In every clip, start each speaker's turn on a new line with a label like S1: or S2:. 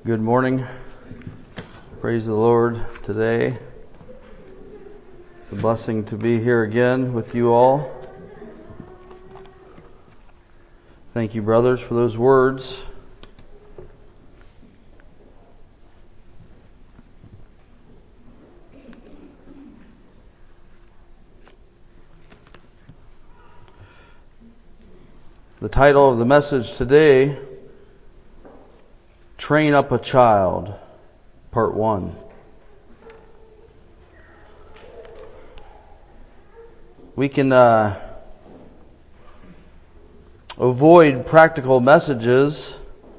S1: Good morning. Praise the Lord today. It's a blessing to be here again with you all. Thank you, brothers, for those words. The title of the message today, Train Up a Child, Part 1. We can avoid practical messages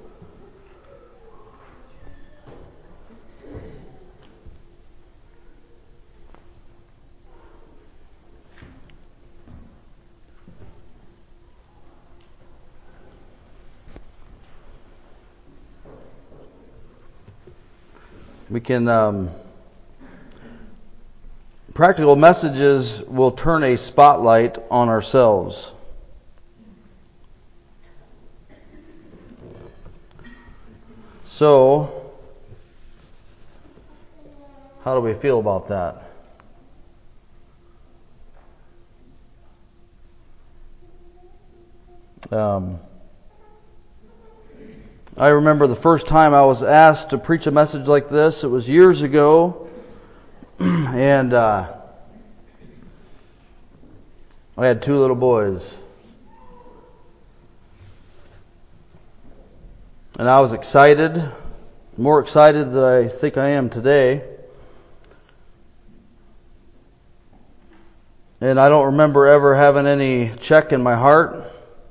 S1: practical messages will turn a spotlight on ourselves. So, how do we feel about that? I remember the first time I was asked to preach a message like this. It was years ago, and I had two little boys. And I was excited, more excited than I think I am today. And I don't remember ever having any check in my heart.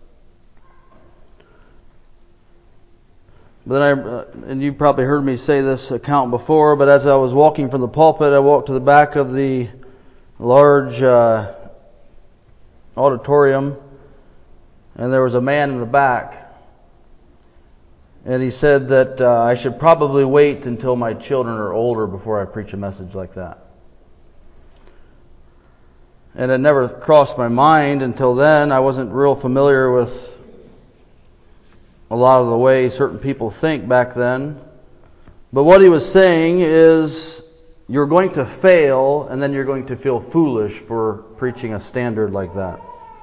S1: But then and you probably heard me say this account before, but as I was walking from the pulpit, I walked to the back of the large auditorium, and there was a man in the back. And he said that I should probably wait until my children are older before I preach a message like that. And it never crossed my mind until then. I wasn't real familiar with a lot of the way certain people think back then. But what he was saying is, you're going to fail, and then you're going to feel foolish for preaching a standard like that.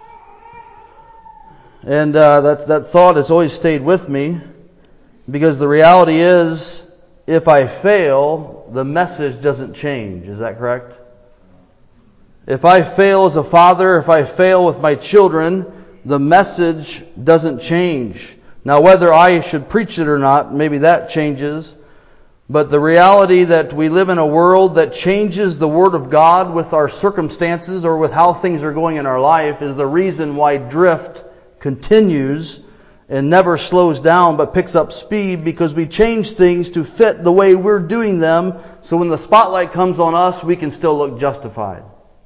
S1: And that thought has always stayed with me, because the reality is, if I fail, the message doesn't change. Is that correct? If I fail as a father, if I fail with my children, the message doesn't change. Now, whether I should preach it or not, maybe that changes. But the reality that we live in a world that changes the Word of God with our circumstances or with how things are going in our life is the reason why drift continues and never slows down but picks up speed, because we change things to fit the way we're doing them, so when the spotlight comes on us, we can still look justified.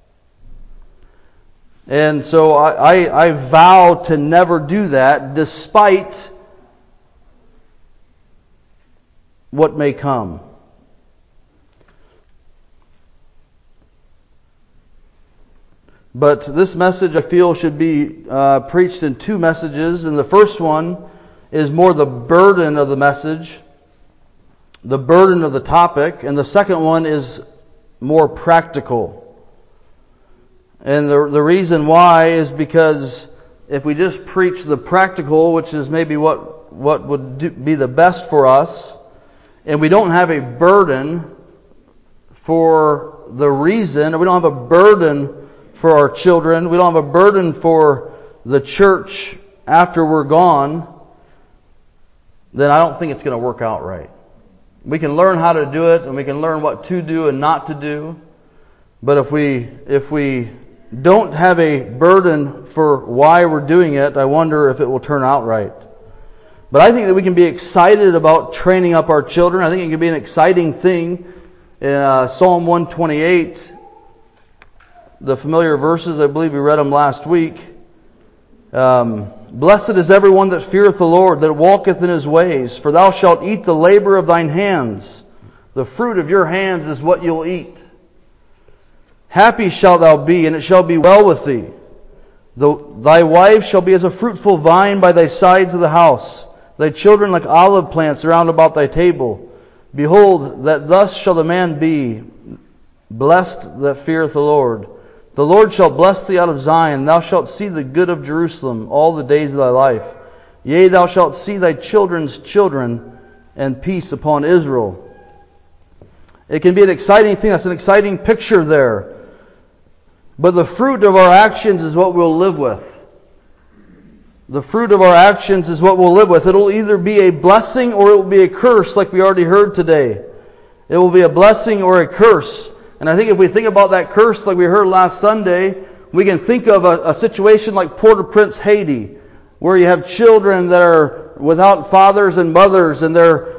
S1: And so I vow to never do that, despite what may come. But this message, I feel, should be preached in two messages. And the first one is more the burden of the message, the burden of the topic. And the second one is more practical. And the reason why is because if we just preach the practical, which is maybe what would be the best for us, and we don't have a burden for the reason, or we don't have a burden for our children, we don't have a burden for the church after we're gone, then I don't think it's going to work out right. We can learn how to do it, and we can learn what to do and not to do. But if we don't have a burden for why we're doing it, I wonder if it will turn out right. But I think that we can be excited about training up our children. I think it can be an exciting thing. In Psalm 128, the familiar verses, I believe we read them last week. Blessed is everyone that feareth the Lord, that walketh in His ways. For thou shalt eat the labor of thine hands. The fruit of your hands is what you'll eat. Happy shalt thou be, and it shall be well with thee. Thy wife shall be as a fruitful vine by thy sides of the house. thy children like olive plants round about thy table. Behold, that thus shall the man be, blessed that feareth the Lord. The Lord shall bless thee out of Zion. Thou shalt see the good of Jerusalem all the days of thy life. Yea, thou shalt see thy children's children, and peace upon Israel. It can be an exciting thing. That's an exciting picture there. But the fruit of our actions is what we'll live with. The fruit of our actions is what we'll live with. It'll either be a blessing or it will be a curse, like we already heard today. It will be a blessing or a curse. And I think if we think about that curse like we heard last Sunday, we can think of a situation like Port-au-Prince, Haiti, where you have children that are without fathers and mothers, and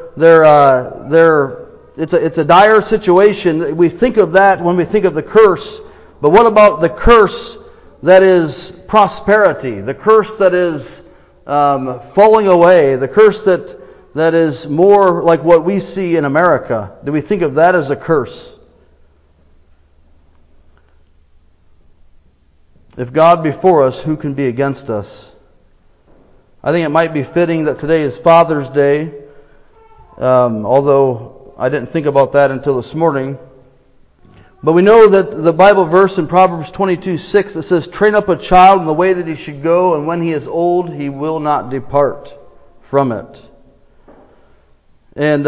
S1: it's a dire situation. We think of that when we think of the curse. But what about the curse that is prosperity? The curse that is falling away? The curse that is more like what we see in America? Do we think of that as a curse? If God be for us, who can be against us? I think it might be fitting that today is Father's Day, although I didn't think about that until this morning. But we know that the Bible verse in Proverbs 22:6 that says, train up a child in the way that he should go, and when he is old, he will not depart from it. And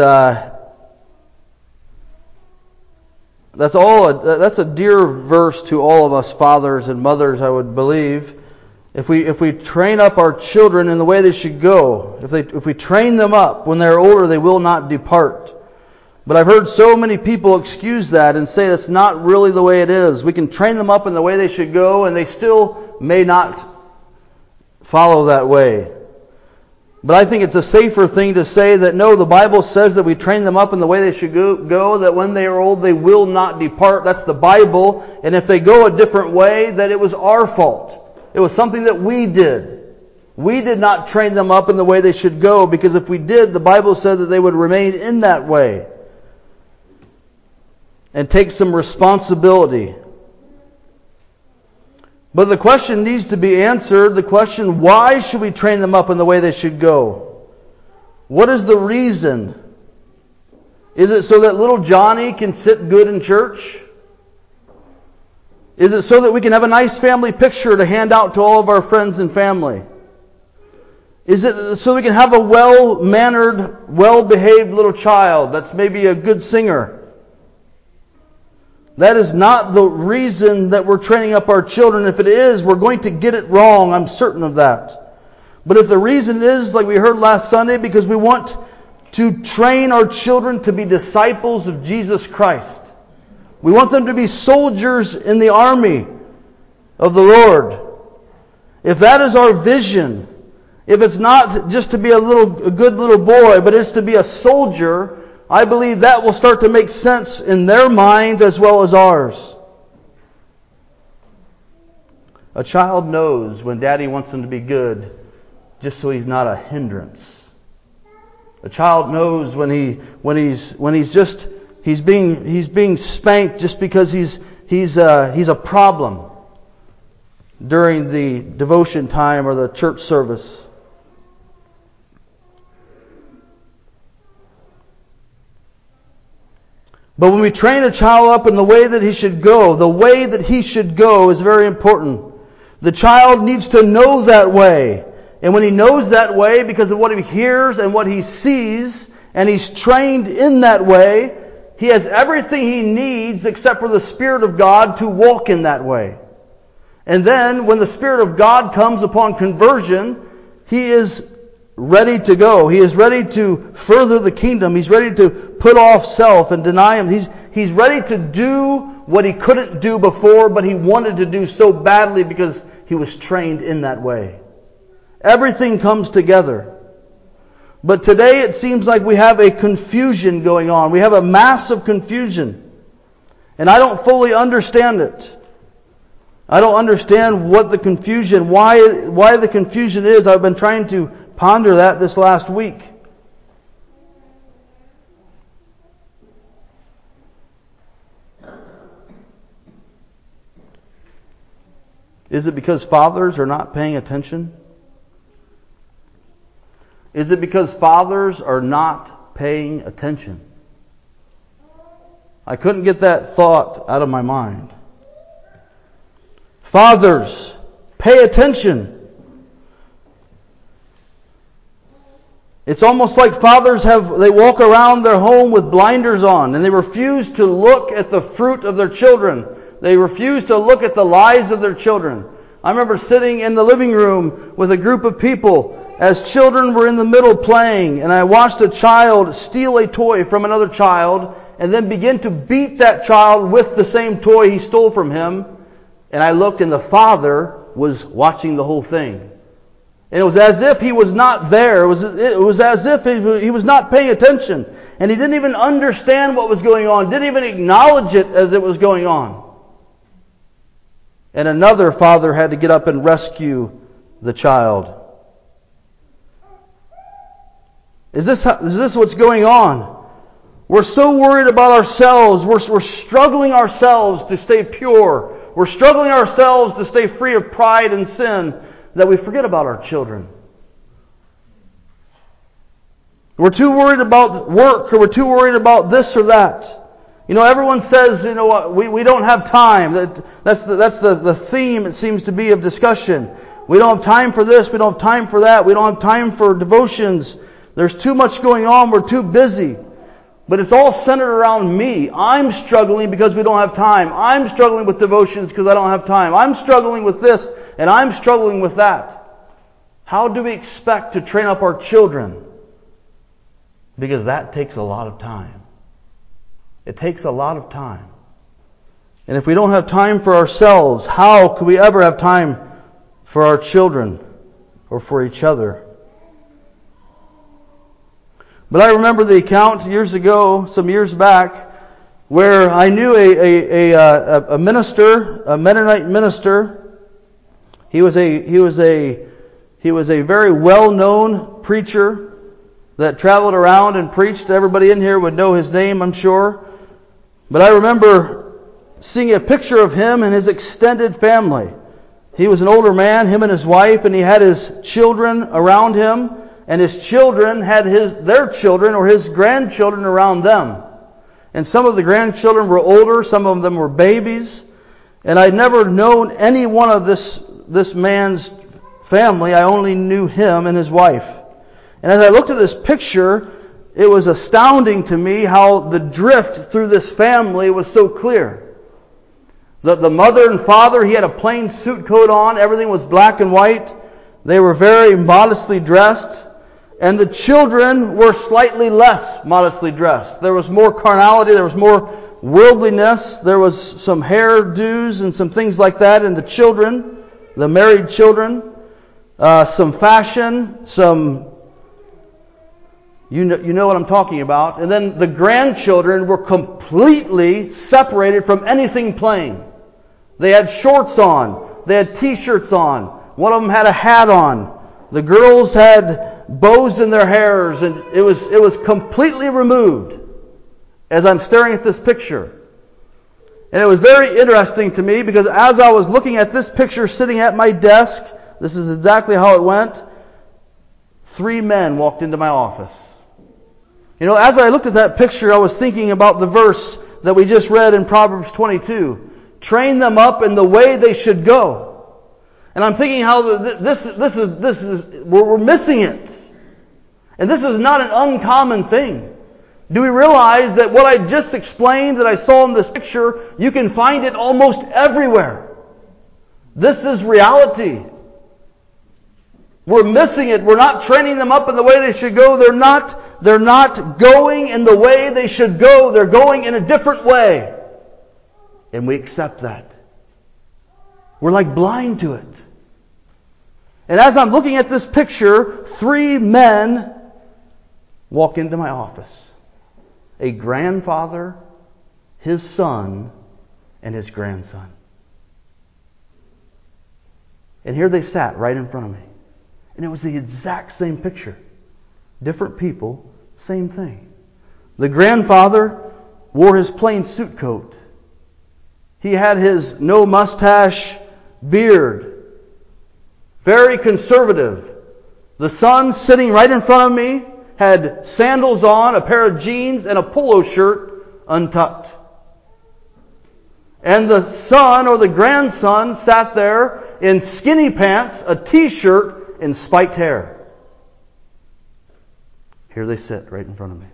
S1: that's a dear verse to all of us fathers and mothers, I would believe. If we train up our children in the way they should go, if we train them up when they're older, they will not depart. But I've heard so many people excuse that and say that's not really the way it is. We can train them up in the way they should go, and they still may not follow that way. But I think it's a safer thing to say that no, the Bible says that we train them up in the way they should go, that when they are old they will not depart. That's the Bible. And if they go a different way, that it was our fault. It was something that we did. We did not train them up in the way they should go, because if we did, the Bible said that they would remain in that way and take some responsibility. But the question needs to be answered. The question, why should we train them up in the way they should go? What is the reason? Is it so that little Johnny can sit good in church? Is it so that we can have a nice family picture to hand out to all of our friends and family? Is it so we can have a well-mannered, well-behaved little child that's maybe a good singer? That is not the reason that we're training up our children. If it is, we're going to get it wrong. I'm certain of that. But if the reason is, like we heard last Sunday, because we want to train our children to be disciples of Jesus Christ. We want them to be soldiers in the army of the Lord. If that is our vision, if it's not just to be a good little boy, but it's to be a soldier, I believe that will start to make sense in their minds as well as ours. A child knows when Daddy wants him to be good, just so he's not a hindrance. A child knows when he's being spanked just because he's a problem during the devotion time or the church service. But when we train a child up in the way that he should go, the way that he should go is very important. The child needs to know that way. And when he knows that way because of what he hears and what he sees, and he's trained in that way, he has everything he needs except for the Spirit of God to walk in that way. And then when the Spirit of God comes upon conversion, he is ready to go. He is ready to further the kingdom. He's ready to put off self and deny him. He's ready to do what he couldn't do before, but he wanted to do so badly because he was trained in that way. Everything comes together. But today it seems like we have a confusion going on. We have a massive confusion. And I don't fully understand it. I don't understand what the confusion, why the confusion is. I've been trying to ponder that this last week. Is it because fathers are not paying attention? Is it because fathers are not paying attention? I couldn't get that thought out of my mind. Fathers, pay attention. It's almost like fathers they walk around their home with blinders on, and they refuse to look at the fruit of their children. They refuse to look at the lives of their children. I remember sitting in the living room with a group of people as children were in the middle playing, and I watched a child steal a toy from another child and then begin to beat that child with the same toy he stole from him. And I looked, and the father was watching the whole thing. And it was as if he was not there. It was as if he was not paying attention. And he didn't even understand what was going on. Didn't even acknowledge it as it was going on. And another father had to get up and rescue the child. Is this what's going on? We're so worried about ourselves. We're struggling ourselves to stay pure. We're struggling ourselves to stay free of pride and sin, that we forget about our children. We're too worried about work, or we're too worried about this or that. Everyone says, we don't have time. That's the theme, it seems to be, of discussion. We don't have time for this, we don't have time for that, we don't have time for devotions. There's too much going on, we're too busy. But it's all centered around me. I'm struggling because we don't have time. I'm struggling with devotions because I don't have time. I'm struggling with this, and I'm struggling with that. How do we expect to train up our children? Because that takes a lot of time. It takes a lot of time. And if we don't have time for ourselves, how could we ever have time for our children or for each other? But I remember the account years ago, some years back, where I knew a minister, a Mennonite minister. He was a very well-known preacher that traveled around and preached. Everybody in here would know his name, I'm sure. But I remember seeing a picture of him and his extended family. He was an older man, him and his wife, and he had his children around him. And his children had their children or his grandchildren around them. And some of the grandchildren were older, some of them were babies. And I'd never known any one of this man's family. I only knew him and his wife. And as I looked at this picture, it was astounding to me how the drift through this family was so clear. The mother and father, he had a plain suit coat on. Everything was black and white. They were very modestly dressed. And the children were slightly less modestly dressed. There was more carnality, there was more worldliness, there was some hairdos and some things like that in the children, the married children, some fashion, some, you know what I'm talking about. And then the grandchildren were completely separated from anything plain. They had shorts on, they had t-shirts on, one of them had a hat on. The girls had bows in their hairs, and it was completely removed as I'm staring at this picture. And it was very interesting to me because as I was looking at this picture sitting at my desk, this is exactly how it went, 3 men walked into my office. As I looked at that picture, I was thinking about the verse that we just read in Proverbs 22. Train them up in the way they should go. And I'm thinking how this is we're missing it. And this is not an uncommon thing. Do we realize that what I just explained that I saw in this picture, you can find it almost everywhere? This is reality. We're missing it. We're not training them up in the way they should go. They're not going in the way they should go. They're going in a different way. And we accept that. We're like blind to it. And as I'm looking at this picture, 3 men walk into my office. A grandfather, his son, and his grandson. And here they sat right in front of me. And it was the exact same picture. Different people, same thing. The grandfather wore his plain suit coat. He had his no mustache beard. Very conservative. The son sitting right in front of me had sandals on, a pair of jeans, and a polo shirt untucked. And the son or the grandson sat there in skinny pants, a t-shirt, and spiked hair. Here they sit right in front of me.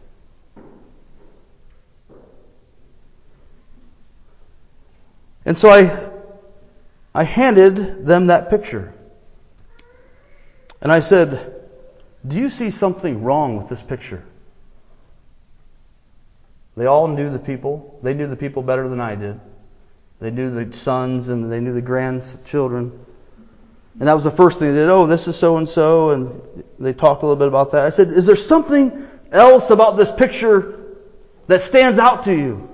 S1: And so I handed them that picture. And I said, "Do you see something wrong with this picture?" They all knew the people. They knew the people better than I did. They knew the sons and they knew the grandchildren. And that was the first thing they did. "Oh, this is so-and-so." And they talked a little bit about that. I said, "Is there something else about this picture that stands out to you?"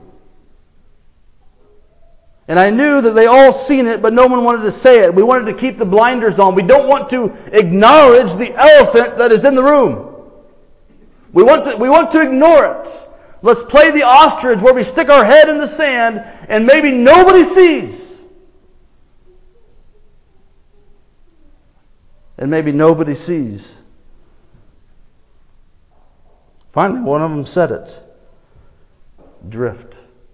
S1: And I knew that they all seen it, but no one wanted to say it. We wanted to keep the blinders on. We don't want to acknowledge the elephant that is in the room. We want to ignore it. Let's play the ostrich where we stick our head in the sand and maybe nobody sees. And maybe nobody sees. Finally, one of them said it. Drift.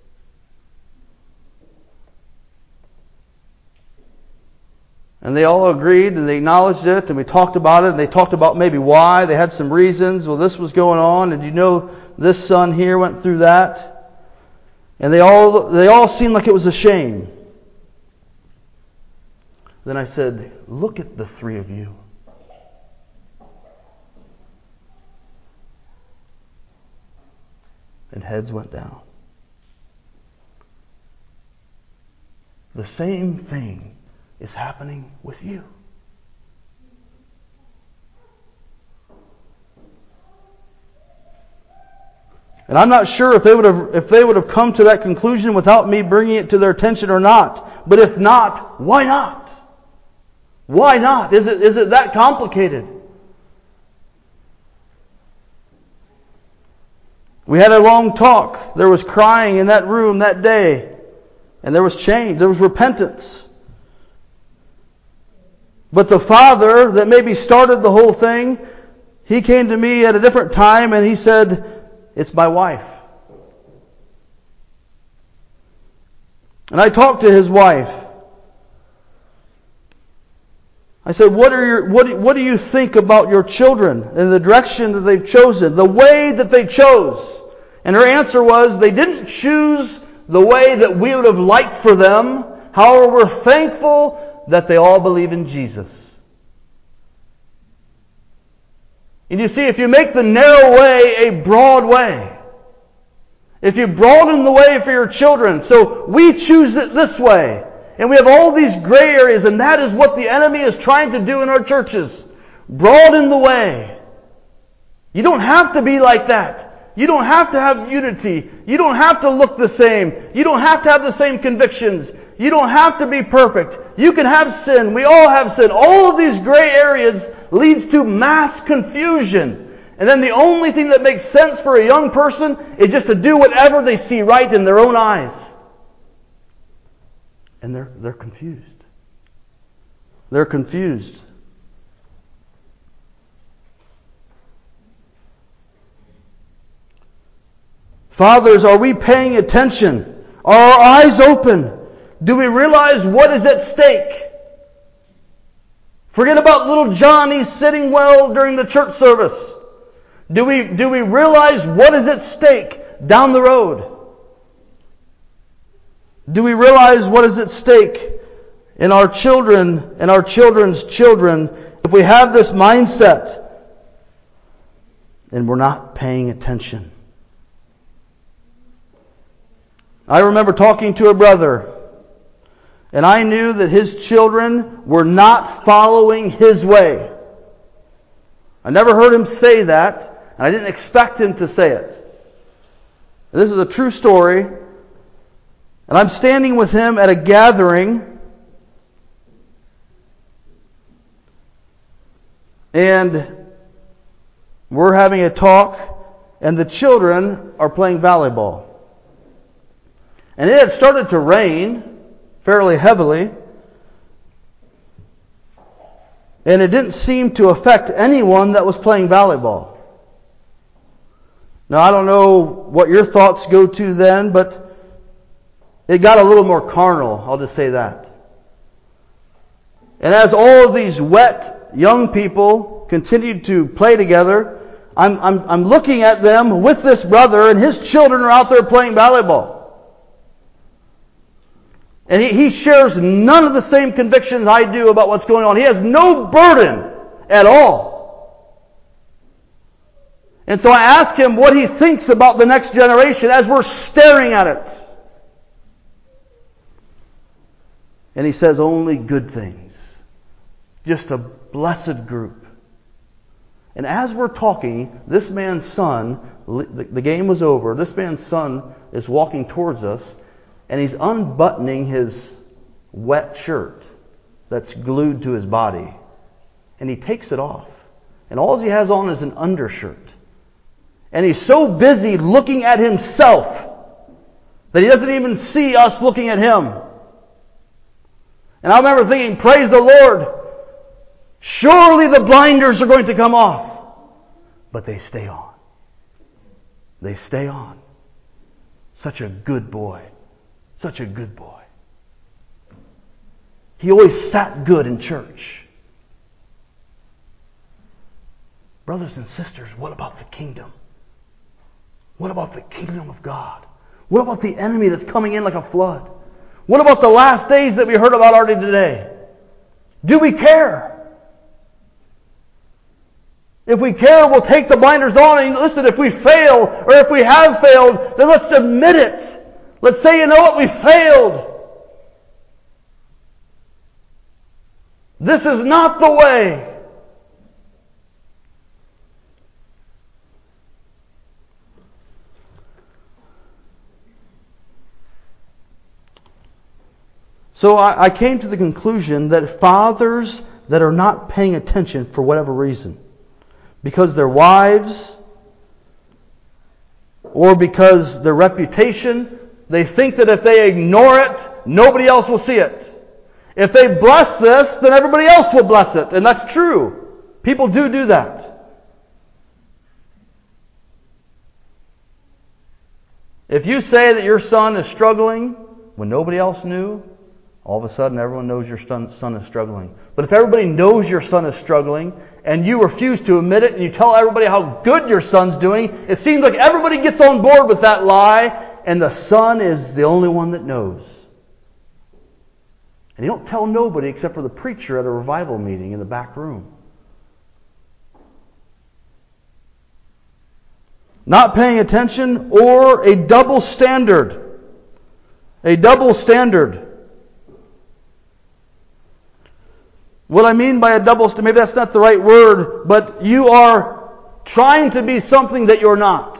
S1: And they all agreed and they acknowledged it and we talked about it and they talked about maybe why. They had some reasons. Well, this was going on and you know this son here went through that. And they all seemed like it was a shame. Then I said, "Look at the three of you. And heads went down. The same thing is happening with you. And I'm not sure if they would have come to that conclusion without me bringing it to their attention or not. But if not, why not? Why not? Is it that complicated? We had a long talk. There was crying in that room that day. And there was change. There was repentance. But the father that maybe started the whole thing, he came to me at a different time and he said, "It's my wife." And I talked to his wife. I said, what do you think about your children and the direction that they've chosen, the way that they chose? And her answer was, they didn't choose the way that we would have liked for them. However, we're thankful that they all believe in Jesus. And you see, if you make the narrow way a broad way, if you broaden the way for your children, so we choose it this way, and we have all these gray areas, and that is what the enemy is trying to do in our churches. Broaden the way. You don't have to be like that. You don't have to have unity. You don't have to look the same. You don't have to have the same convictions. You don't have to be perfect. You can have sin. We all have sin. All of these gray areas leads to mass confusion. And then the only thing that makes sense for a young person is just to do whatever they see right in their own eyes. And they're confused. They're confused. Fathers, are we paying attention? Are our eyes open? Do we realize what is at stake? Forget about little Johnny sitting well during the church service. Do we realize what is at stake down the road? Do we realize what is at stake in our children and our children's children if we have this mindset and we're not paying attention? I remember talking to a brother, and I knew that his children were not following his way. I never heard him say that, and I didn't expect him to say it. And this is a true story. And I'm standing with him at a gathering, and we're having a talk, and the children are playing volleyball. And it had started to rain fairly heavily. And it didn't seem to affect anyone that was playing volleyball. Now, I don't know what your thoughts go to then, but it got a little more carnal, I'll just say that. And as all of these wet young people continued to play together, I'm looking at them with this brother, and his children are out there playing volleyball. And he shares none of the same convictions I do about what's going on. He has no burden at all. And so I ask him what he thinks about the next generation as we're staring at it. And he says only good things. Just a blessed group. And as we're talking, this man's son, the game was over, this man's son is walking towards us, and he's unbuttoning his wet shirt that's glued to his body. And he takes it off. And all he has on is an undershirt. And he's so busy looking at himself that he doesn't even see us looking at him. And I remember thinking, praise the Lord, surely the blinders are going to come off. But they stay on. They stay on. Such a good boy. Such a good boy. He always sat good in church. Brothers and sisters, what about the kingdom? What about the kingdom of God? What about the enemy that's coming in like a flood? What about the last days that we heard about already today? Do we care? If we care, we'll take the blinders on, and listen, if we fail, or if we have failed, then let's admit it. Let's say, you know what, we failed. This is not the way. So I came to the conclusion that fathers that are not paying attention for whatever reason, because their wives, or because their reputation, they think that if they ignore it, nobody else will see it. If they bless this, then everybody else will bless it. And that's true. People do that. If you say that your son is struggling when nobody else knew, all of a sudden everyone knows your son is struggling. But if everybody knows your son is struggling, and you refuse to admit it, and you tell everybody how good your son's doing, it seems like everybody gets on board with that lie, and the son is the only one that knows. And you don't tell nobody except for the preacher at a revival meeting in the back room. Not paying attention, or a double standard. A double standard. What I mean by a double standard, maybe that's not the right word, but you are trying to be something that you're not.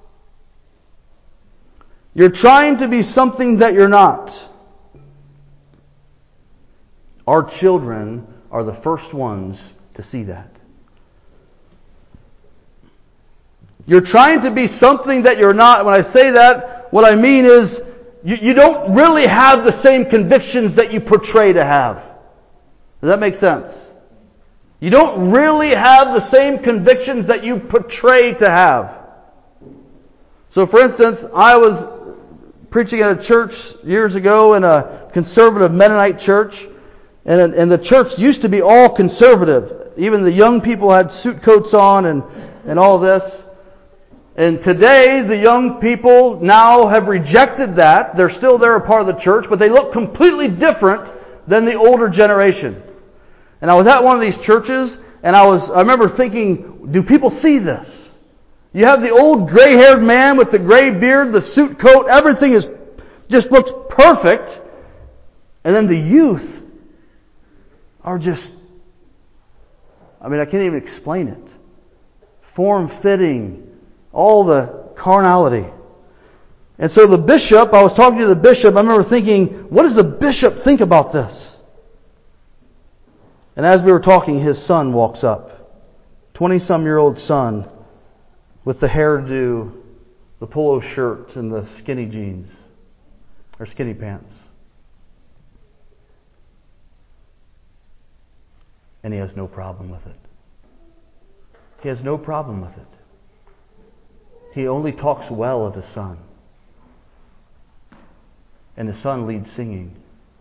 S1: You're trying to be something that you're not. Our children are the first ones to see that. You're trying to be something that you're not. When I say that, what I mean is you don't really have the same convictions that you portray to have. Does that make sense? You don't really have the same convictions that you portray to have. So for instance, I was preaching at a church years ago in a conservative Mennonite church. And the church used to be all conservative. Even the young people had suit coats on and all this. And today, the young people now have rejected that. They're still there, a part of the church, but they look completely different than the older generation. And I was at one of these churches, and I remember thinking, do people see this? You have the old gray-haired man with the gray beard, the suit coat, everything just looks perfect. And then the youth are just, I can't even explain it. Form-fitting, all the carnality. And so the bishop, I was talking to the bishop, I remember thinking, what does the bishop think about this? And as we were talking, his son walks up. 20-some-year-old son with the hairdo, the polo shirt, and the skinny jeans, or skinny pants. And He has no problem with it. He has no problem with it. He only talks well of His Son. And His Son leads singing.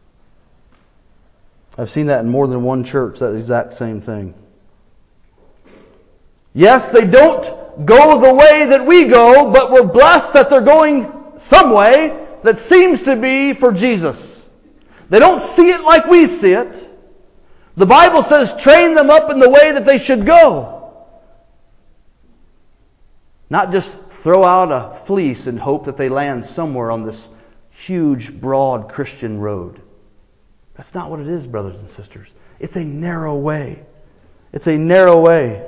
S1: I've seen that in more than one church, that exact same thing. Yes, they don't go the way that we go, but we're blessed that they're going some way that seems to be for Jesus. They don't see it like we see it. The Bible says, train them up in the way that they should go. Not just throw out a fleece and hope that they land somewhere on this huge, broad Christian road. That's not what it is, brothers and sisters. It's a narrow way. It's a narrow way.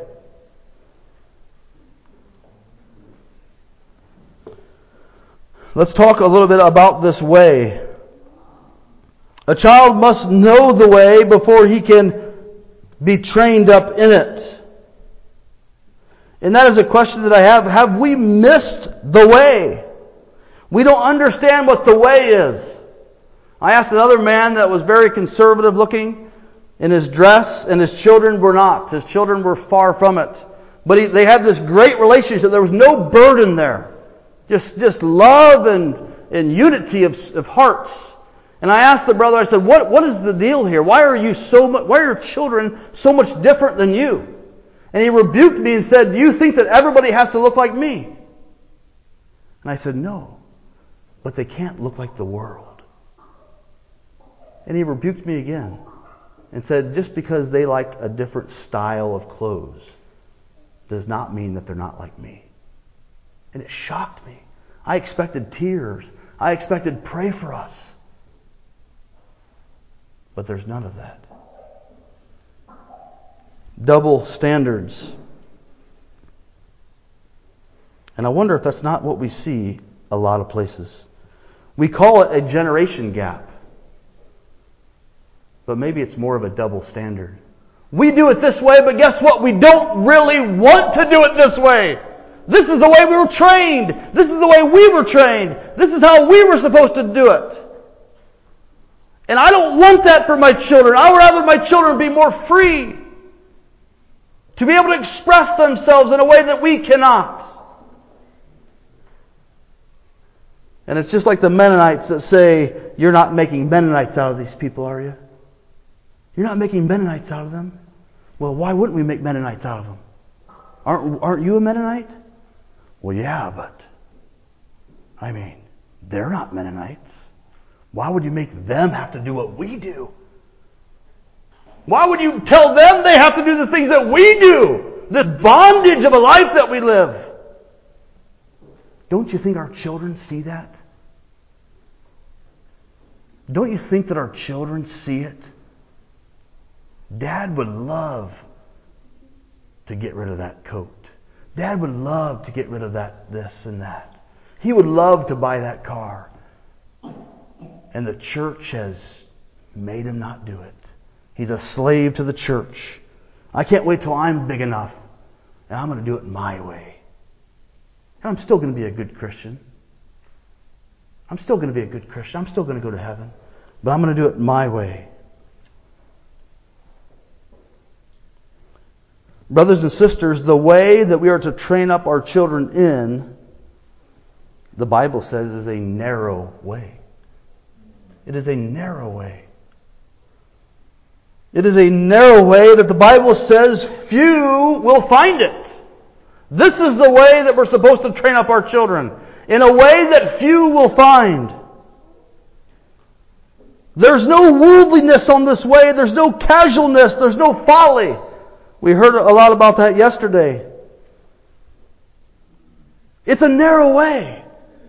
S1: Let's talk a little bit about this way. A child must know the way before he can be trained up in it. And that is a question that I have. Have we missed the way? We don't understand what the way is. I asked another man that was very conservative looking in his dress, and his children were not. His children were far from it. But they had this great relationship. There was no burden there. Just love and unity of hearts. And I asked the brother, I said, what is the deal here? Why are your children so much different than you? And he rebuked me and said, do you think that everybody has to look like me? And I said, no. But they can't look like the world. And he rebuked me again and said, just because they like a different style of clothes does not mean that they're not like me. And it shocked me. I expected tears. I expected pray for us. But there's none of that. Double standards. And I wonder if that's not what we see a lot of places. We call it a generation gap. But maybe it's more of a double standard. We do it this way, but guess what? We don't really want to do it this way. This is the way we were trained. This is the way we were trained. This is how we were supposed to do it. And I don't want that for my children. I would rather my children be more free to be able to express themselves in a way that we cannot. And it's just like the Mennonites that say, you're not making Mennonites out of these people, are you? You're not making Mennonites out of them? Well, why wouldn't we make Mennonites out of them? Aren't you a Mennonite? Well, yeah, but I mean, they're not Mennonites. Why would you make them have to do what we do? Why would you tell them they have to do the things that we do? This bondage of a life that we live. Don't you think our children see that? Don't you think that our children see it? Dad would love to get rid of that coat. Dad would love to get rid of that, this and that. He would love to buy that car. And the church has made him not do it. He's a slave to the church. I can't wait till I'm big enough and I'm going to do it my way. And I'm still going to be a good Christian. I'm still going to be a good Christian. I'm still going to go to heaven. But I'm going to do it my way. Brothers and sisters, the way that we are to train up our children in, the Bible says, is a narrow way. It is a narrow way. It is a narrow way that the Bible says few will find it. This is the way that we're supposed to train up our children, in a way that few will find. There's no worldliness on this way. There's no casualness. There's no folly. We heard a lot about that yesterday. It's a narrow way.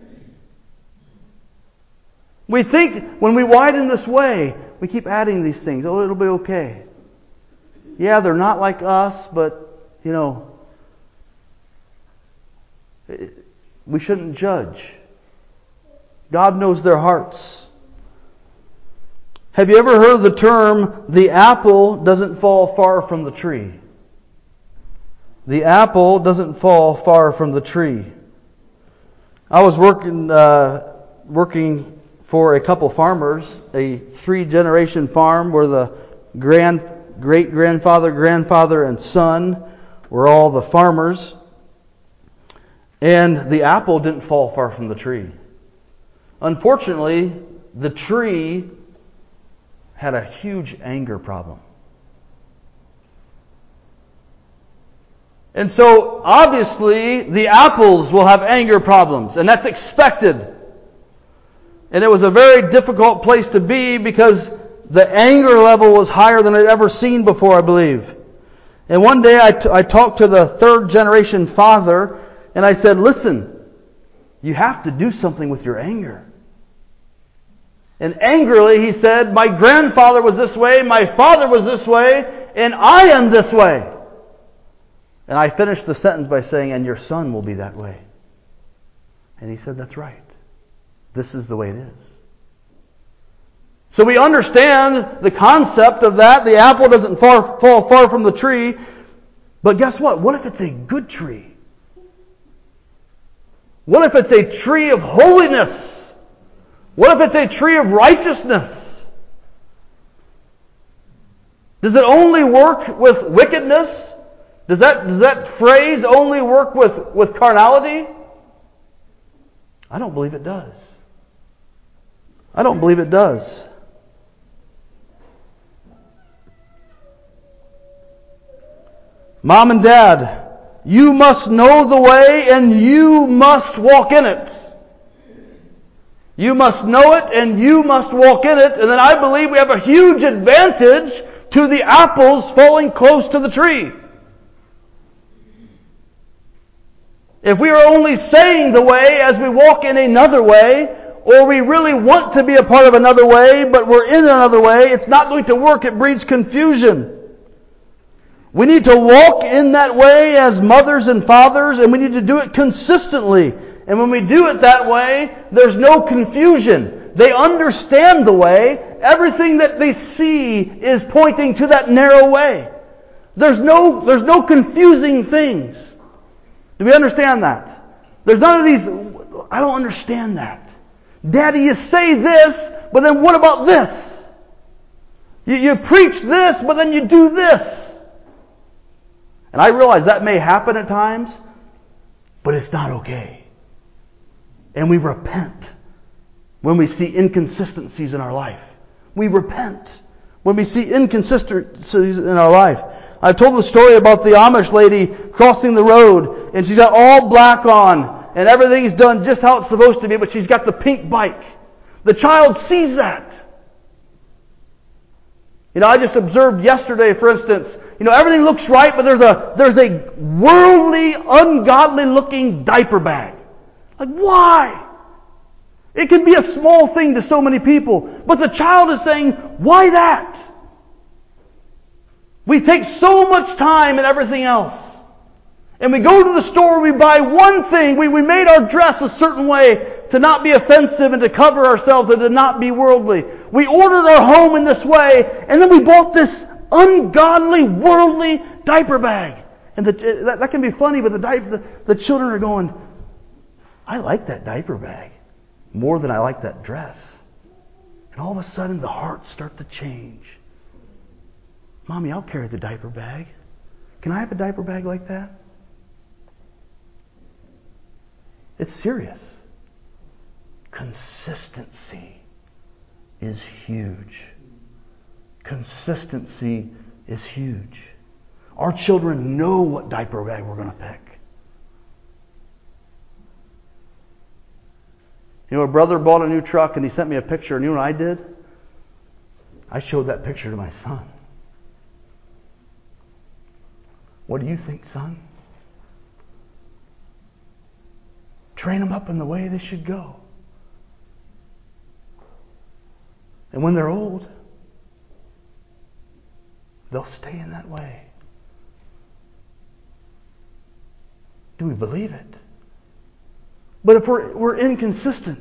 S1: We think when we widen this way, we keep adding these things. Oh, it'll be okay. Yeah, they're not like us, but, we shouldn't judge. God knows their hearts. Have you ever heard the term, the apple doesn't fall far from the tree? The apple doesn't fall far from the tree. I was working for a couple farmers, a 3-generation farm where the great-grandfather, grandfather, and son were all the farmers. And the apple didn't fall far from the tree. Unfortunately, the tree had a huge anger problem. And so, obviously, the apples will have anger problems, and that's expected. And it was a very difficult place to be because the anger level was higher than I'd ever seen before, I believe. And one day I talked to the third generation father, and I said, listen, you have to do something with your anger. And angrily he said, my grandfather was this way, my father was this way, and I am this way. And I finished the sentence by saying, and your son will be that way. And he said, that's right. This is the way it is. So we understand the concept of that. The apple doesn't fall far from the tree. But guess what? What if it's a good tree? What if it's a tree of holiness? What if it's a tree of righteousness? Does it only work with wickedness? Does that phrase only work with carnality? I don't believe it does. I don't believe it does. Mom and Dad, you must know the way and you must walk in it. You must know it and you must walk in it. And then I believe we have a huge advantage to the apples falling close to the tree. If we are only saying the way as we walk in another way, or we really want to be a part of another way, but we're in another way, it's not going to work. It breeds confusion. We need to walk in that way as mothers and fathers, and we need to do it consistently. And when we do it that way, there's no confusion. They understand the way. Everything that they see is pointing to that narrow way. There's no confusing things. Do we understand that? There's none of these, I don't understand that. Daddy, you say this, but then what about this? You preach this, but then you do this. And I realize that may happen at times, but it's not okay. And we repent when we see inconsistencies in our life. We repent when we see inconsistencies in our life. I've told the story about the Amish lady crossing the road, and she's got all black on, and everything's done just how it's supposed to be, but she's got the pink bike. The child sees that. I just observed yesterday, for instance, everything looks right, but there's a worldly, ungodly looking diaper bag. Like, why? It can be a small thing to so many people, but the child is saying, why that? We take so much time in everything else. And we go to the store, we buy one thing, we made our dress a certain way to not be offensive and to cover ourselves and to not be worldly. We ordered our home in this way, and then we bought this ungodly, worldly diaper bag. And that can be funny, but the children are going, I like that diaper bag more than I like that dress. And all of a sudden the hearts start to change. Mommy, I'll carry the diaper bag. Can I have a diaper bag like that? It's serious. Consistency is huge. Consistency is huge. Our children know what diaper bag we're going to pick. A brother bought a new truck and he sent me a picture, and you know what I did? I showed that picture to my son. What do you think, son? Train them up in the way they should go. And when they're old, they'll stay in that way. Do we believe it? But if we're inconsistent,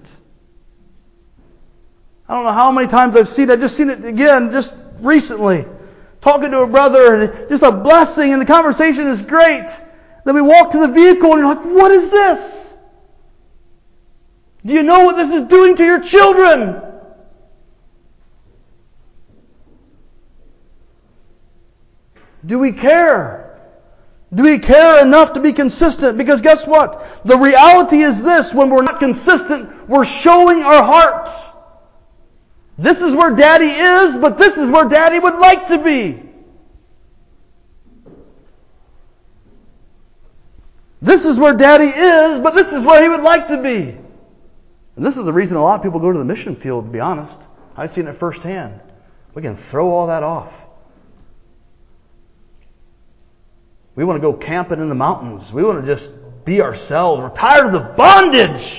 S1: I don't know how many times I've seen it. I've just seen it again just recently. Talking to a brother, and just a blessing, and the conversation is great. Then we walk to the vehicle and you're like, what is this? Do you know what this is doing to your children? Do we care? Do we care enough to be consistent? Because guess what? The reality is this: when we're not consistent, we're showing our heart. This is where Daddy is, but this is where Daddy would like to be. This is where Daddy is, but this is where He would like to be. And this is the reason a lot of people go to the mission field, to be honest. I've seen it firsthand. We can throw all that off. We want to go camping in the mountains. We want to just be ourselves. We're tired of the bondage.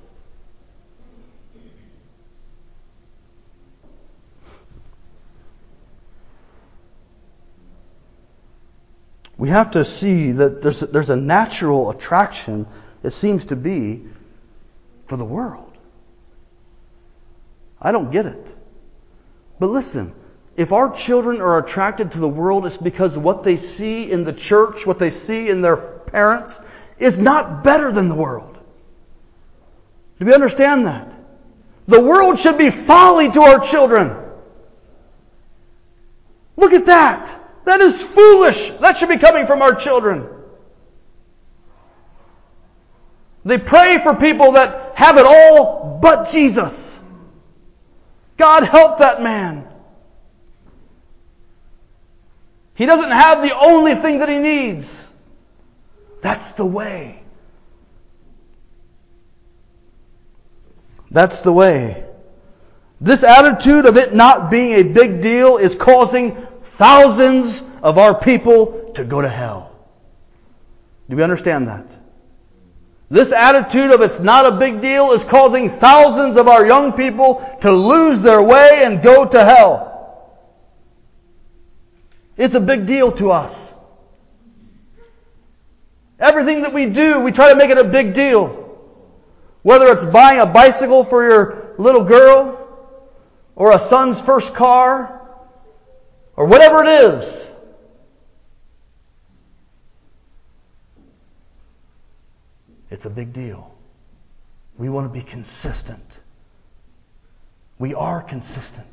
S1: We have to see that there's a natural attraction, it seems to be, for the world. I don't get it. But listen, if our children are attracted to the world, it's because what they see in the church, what they see in their parents, is not better than the world. Do we understand that? The world should be folly to our children. Look at that. That is foolish. That should be coming from our children. They pray for people that have it all but Jesus. God help that man. He doesn't have the only thing that he needs. That's the way. That's the way. This attitude of it not being a big deal is causing thousands of our people to go to hell. Do we understand that? This attitude of it's not a big deal is causing thousands of our young people to lose their way and go to hell. It's a big deal to us. Everything that we do, we try to make it a big deal. Whether it's buying a bicycle for your little girl, or a son's first car, or whatever it is. It's a big deal. We want to be consistent. We are consistent.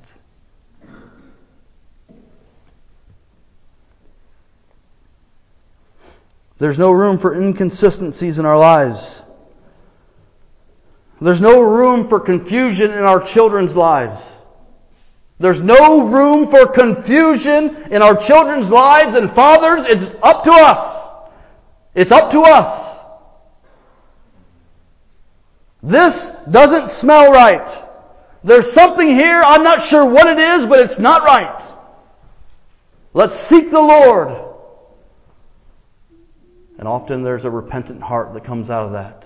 S1: There's no room for inconsistencies in our lives. There's no room for confusion in our children's lives. There's no room for confusion in our children's lives, and fathers, it's up to us. It's up to us. This doesn't smell right. There's something here, I'm not sure what it is, but it's not right. Let's seek the Lord. And often there's a repentant heart that comes out of that.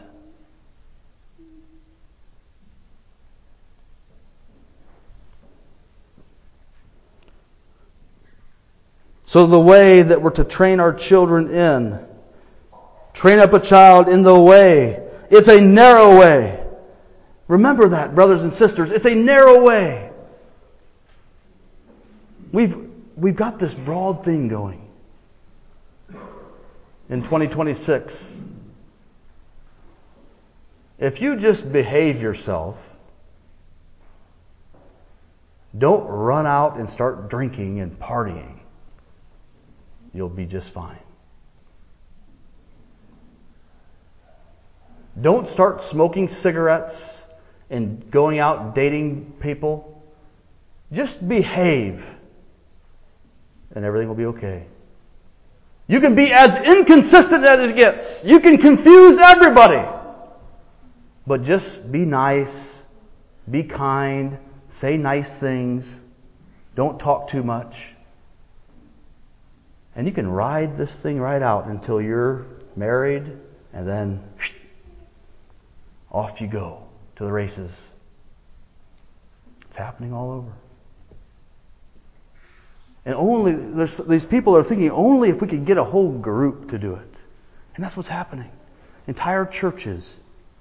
S1: So the way that we're to train our children in, train up a child in the way. It's a narrow way. Remember that, brothers and sisters. It's a narrow way. We've got this broad thing going. In 2026, if you just behave yourself, don't run out and start drinking and partying, you'll be just fine. Don't start smoking cigarettes and going out dating people. Just behave, and everything will be okay. You can be as inconsistent as it gets. You can confuse everybody. But just be nice, be kind, say nice things, don't talk too much. And you can ride this thing right out until you're married, and then off you go to the races. It's happening all over. And these people are thinking only if we could get a whole group to do it. And that's what's happening. Entire churches.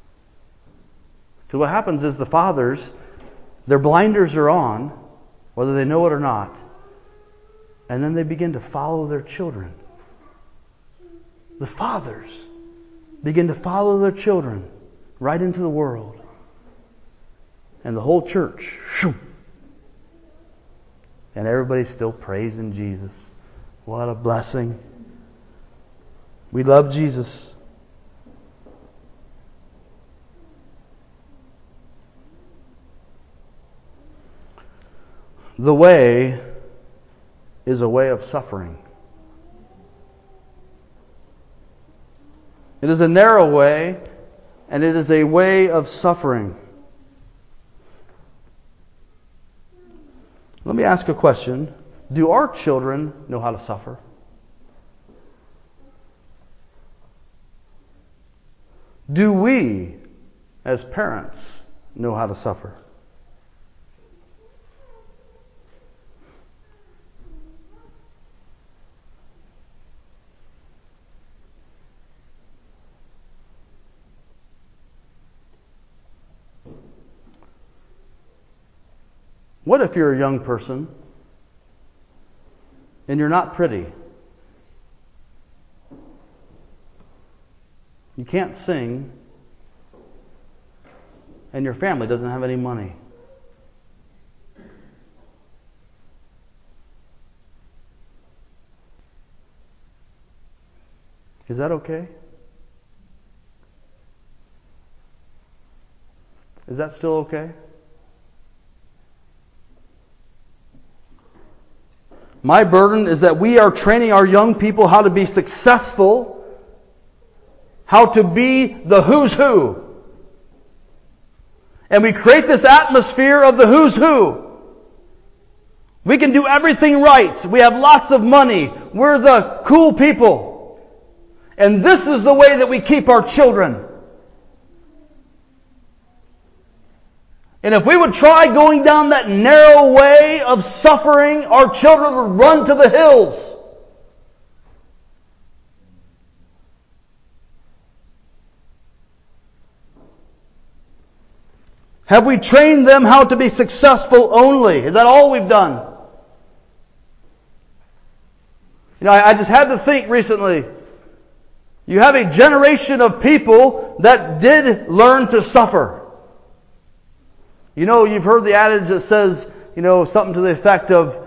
S1: So what happens is the fathers, their blinders are on, whether they know it or not. And then they begin to follow their children. The fathers begin to follow their children right into the world. And the whole church, shoo, and everybody's still praising Jesus. What a blessing. We love Jesus. The way is a way of suffering. It is a narrow way, and it is a way of suffering. Let me ask a question. Do our children know how to suffer? Do we, as parents, know how to suffer? What if you're a young person and you're not pretty? You can't sing, and your family doesn't have any money. Is that okay? Is that still okay? My burden is that we are training our young people how to be successful, how to be the who's who. And we create this atmosphere of the who's who. We can do everything right. We have lots of money. We're the cool people. And this is the way that we keep our children. And if we would try going down that narrow way of suffering, our children would run to the hills. Have we trained them how to be successful only? Is that all we've done? I just had to think recently. You have a generation of people that did learn to suffer. You've heard the adage that says, something to the effect of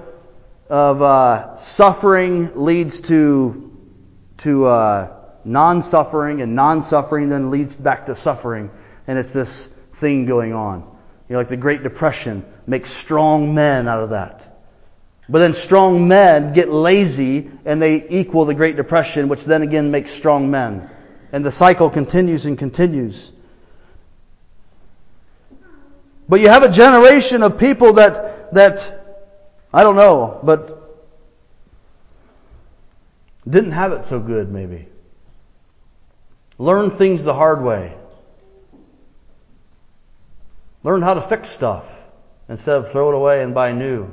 S1: suffering leads to non-suffering, and non-suffering then leads back to suffering. And it's this thing going on. Like the Great Depression makes strong men out of that. But then strong men get lazy and they equal the Great Depression, which then again makes strong men. And the cycle continues and continues. But you have a generation of people that I don't know, but didn't have it so good maybe. Learned things the hard way. Learned how to fix stuff instead of throw it away and buy new.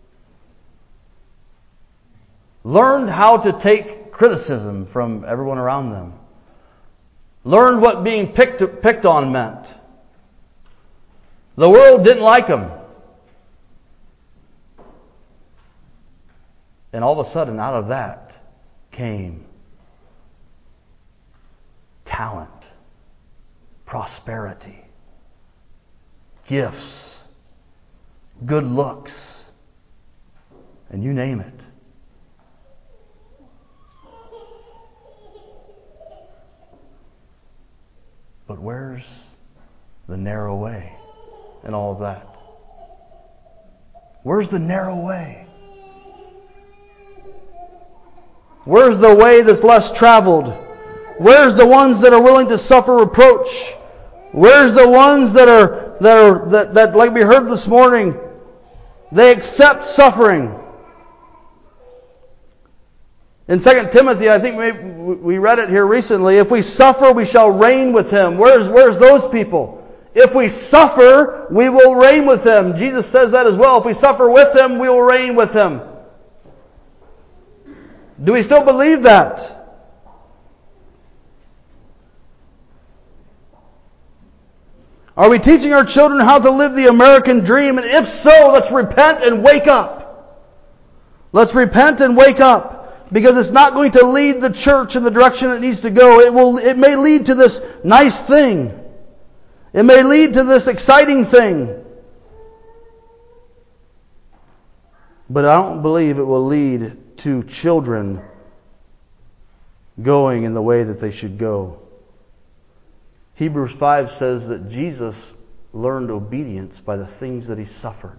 S1: Learned how to take criticism from everyone around them. Learned what being picked on meant. The world didn't like them. And all of a sudden, out of that came talent, prosperity, gifts, good looks, and you name it. But where's the narrow way in all of that? Where's the narrow way? Where's the way that's less traveled? Where's the ones that are willing to suffer reproach? Where's the ones that like we heard this morning, they accept suffering? In 2 Timothy, I think we read it here recently, if we suffer, we shall reign with Him. Where's those people? If we suffer, we will reign with Him. Jesus says that as well. If we suffer with Him, we will reign with Him. Do we still believe that? Are we teaching our children how to live the American dream? And if so, let's repent and wake up. Let's repent and wake up. Because it's not going to lead the church in the direction it needs to go. It may lead to this nice thing. It may lead to this exciting thing. But I don't believe it will lead to children going in the way that they should go. Hebrews 5 says that Jesus learned obedience by the things that He suffered.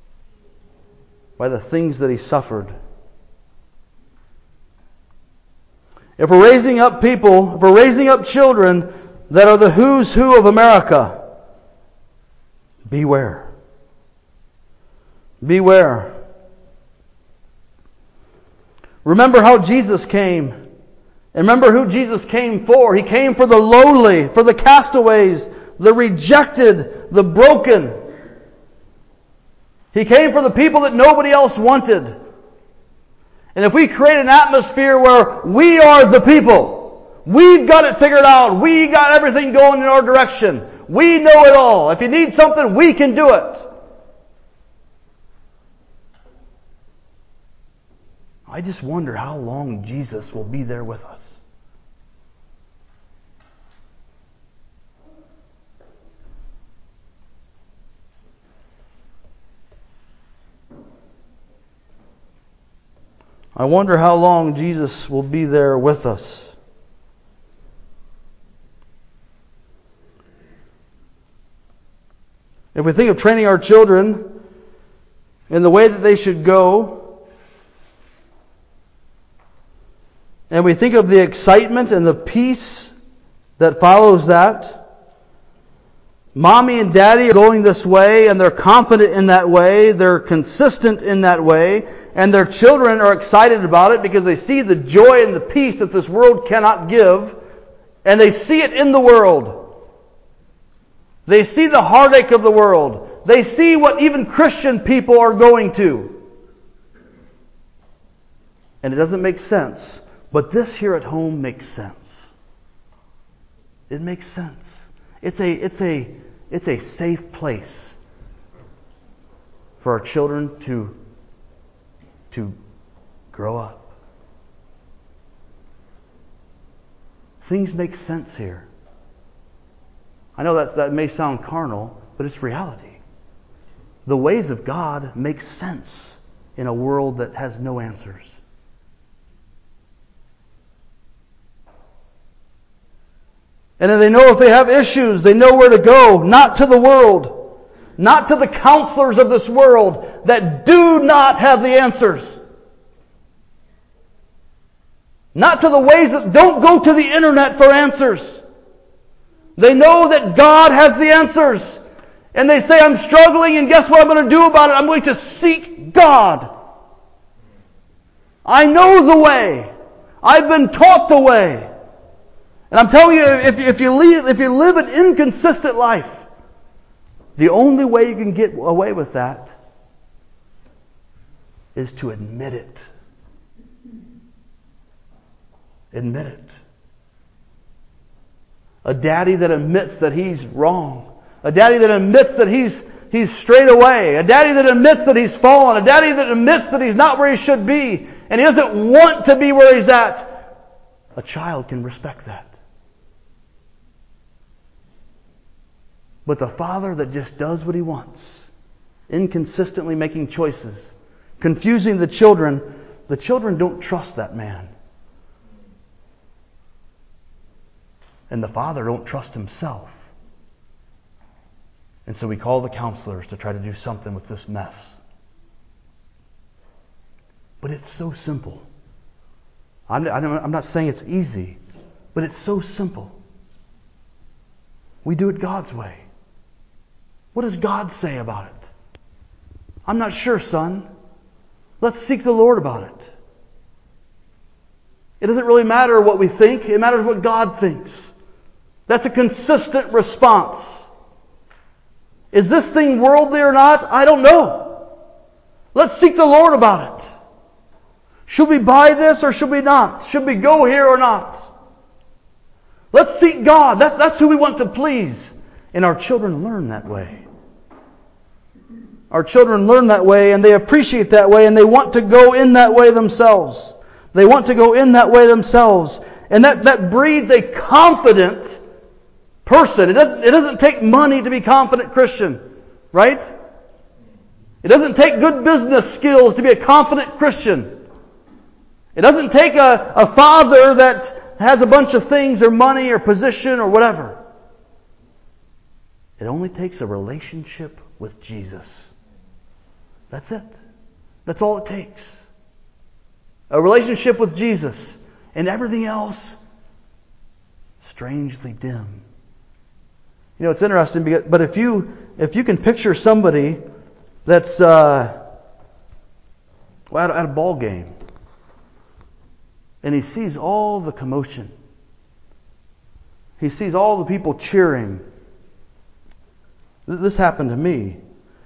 S1: By the things that He suffered. If we're raising up people, if we're raising up children that are the who's who of America, beware. Beware. Remember how Jesus came. And remember who Jesus came for. He came for the lowly, for the castaways, the rejected, the broken. He came for the people that nobody else wanted. And if we create an atmosphere where we are the people, we've got it figured out, we got everything going in our direction, we know it all. If you need something, we can do it. I just wonder how long Jesus will be there with us. I wonder how long Jesus will be there with us. If we think of training our children in the way that they should go, and we think of the excitement and the peace that follows that, Mommy and Daddy are going this way, and they're confident in that way, they're consistent in that way, and their children are excited about it because they see the joy and the peace that this world cannot give, and they see it in the world. They see the heartache of the world. They see what even Christian people are going to. And it doesn't make sense, but this here at home makes sense. It makes sense. It's a safe place for our children to grow up. Things make sense here. I know that may sound carnal, but it's reality. The ways of God make sense in a world that has no answers. And then they know if they have issues, they know where to go. Not to the world. Not to the counselors of this world that do not have the answers. Not to the ways that don't go to the internet for answers. They know that God has the answers. And they say, I'm struggling, and guess what I'm going to do about it? I'm going to seek God. I know the way. I've been taught the way. And I'm telling you, if you live an inconsistent life, the only way you can get away with that is to admit it. Admit it. A daddy that admits that he's wrong. A daddy that admits that he's strayed away. A daddy that admits that he's fallen. A daddy that admits that he's not where he should be. And he doesn't want to be where he's at. A child can respect that. But the father that just does what he wants, inconsistently making choices, confusing the children don't trust that man. And the father don't trust himself. And so we call the counselors to try to do something with this mess. But it's so simple. I'm not saying it's easy, but it's so simple. We do it God's way. What does God say about it? I'm not sure, son. Let's seek the Lord about it. It doesn't really matter what we think. It matters what God thinks. That's a consistent response. Is this thing worldly or not? I don't know. Let's seek the Lord about it. Should we buy this or should we not? Should we go here or not? Let's seek God. That's who we want to please. And our children learn that way. Our children learn that way, and they appreciate that way, and they want to go in that way themselves. They want to go in that way themselves. And that breeds a confident person. It doesn't take money to be a confident Christian, right? It doesn't take good business skills to be a confident Christian. It doesn't take a father that has a bunch of things or money or position or whatever. It only takes a relationship with Jesus. That's it. That's all it takes. A relationship with Jesus. And everything else, strangely dim. You know, it's interesting, but if you can picture somebody that's at a ball game, and he sees all the commotion. He sees all the people cheering. This happened to me.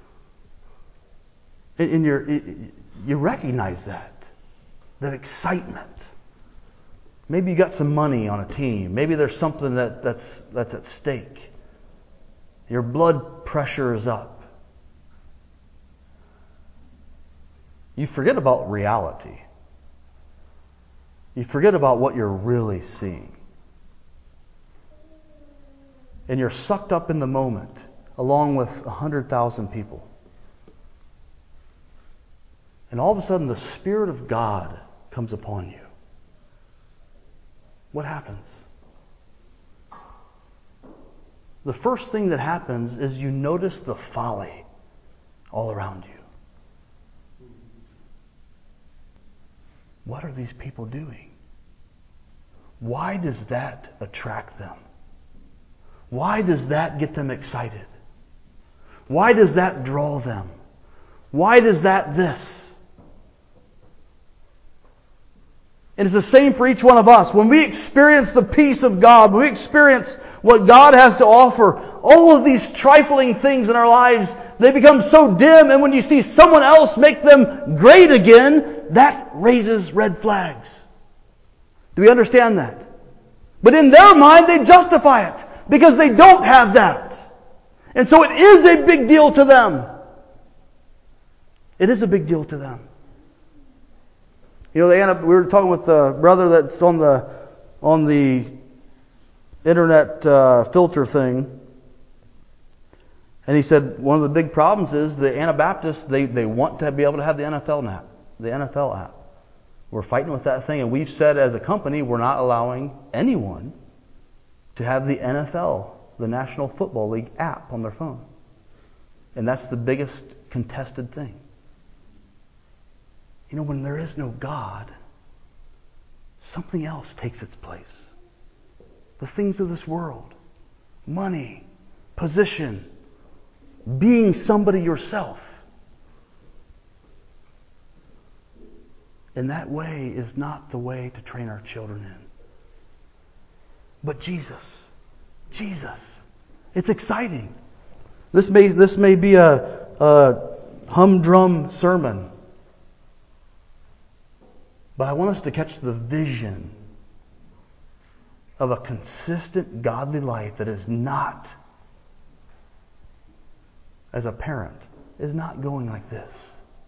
S1: And you recognize that excitement. Maybe you got some money on a team. Maybe there's something that's at stake. Your blood pressure is up. You forget about reality. You forget about what you're really seeing. And you're sucked up in the moment along with 100,000 people. And all of a sudden the Spirit of God comes upon you. What happens? The first thing that happens is you notice the folly all around you. What are these people doing? Why does that attract them? Why does that get them excited? Why does that draw them? Why does that this? And it's the same for each one of us. When we experience the peace of God, when we experience what God has to offer, all of these trifling things in our lives, they become so dim, and when you see someone else make them great again, that raises red flags. Do we understand that? But in their mind, they justify it because they don't have that. And so it is a big deal to them. It is a big deal to them. You know, we were talking with a brother that's on the internet filter thing. And he said one of the big problems is the Anabaptists, they want to be able to have the NFL app. We're fighting with that thing, and we've said as a company we're not allowing anyone to have the NFL, the National Football League app on their phone. And that's the biggest contested thing. You know, when there is no God, something else takes its place. The things of this world, money, position, being somebody yourself. And that way is not the way to train our children in. But Jesus. It's exciting. This may be a humdrum sermon. But I want us to catch the vision of a consistent godly life that is not, as a parent, is not going like this.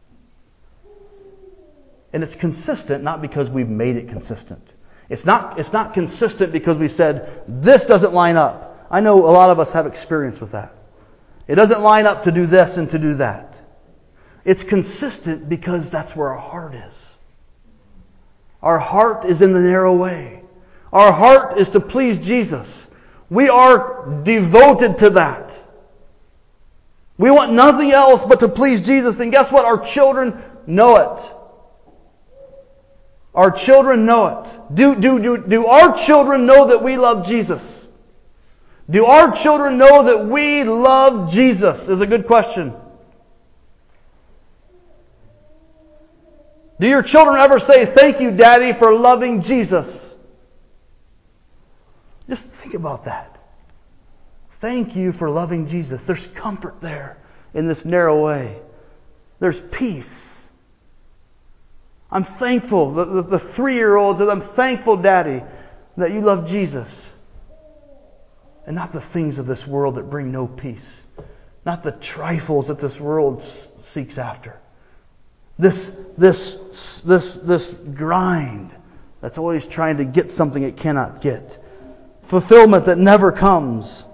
S1: And it's consistent not because we've made it consistent. It's not consistent because we said, this doesn't line up. I know a lot of us have experience with that. It doesn't line up to do this and to do that. It's consistent because that's where our heart is. Our heart is in the narrow way. Our heart is to please Jesus. We are devoted to that. We want nothing else but to please Jesus. And guess what? Our children know it. Our children know it. Do our children know that we love Jesus? Do our children know that we love Jesus? Is a good question. Do your children ever say, thank you, Daddy, for loving Jesus? Just think about that. Thank you for loving Jesus. There's comfort there in this narrow way. There's peace. I'm thankful, the 3-year-olds, that I'm thankful, Daddy, that you love Jesus. And not the things of this world that bring no peace. Not the trifles that this world seeks after. This grind that's always trying to get something it cannot get. Fulfillment that never comes.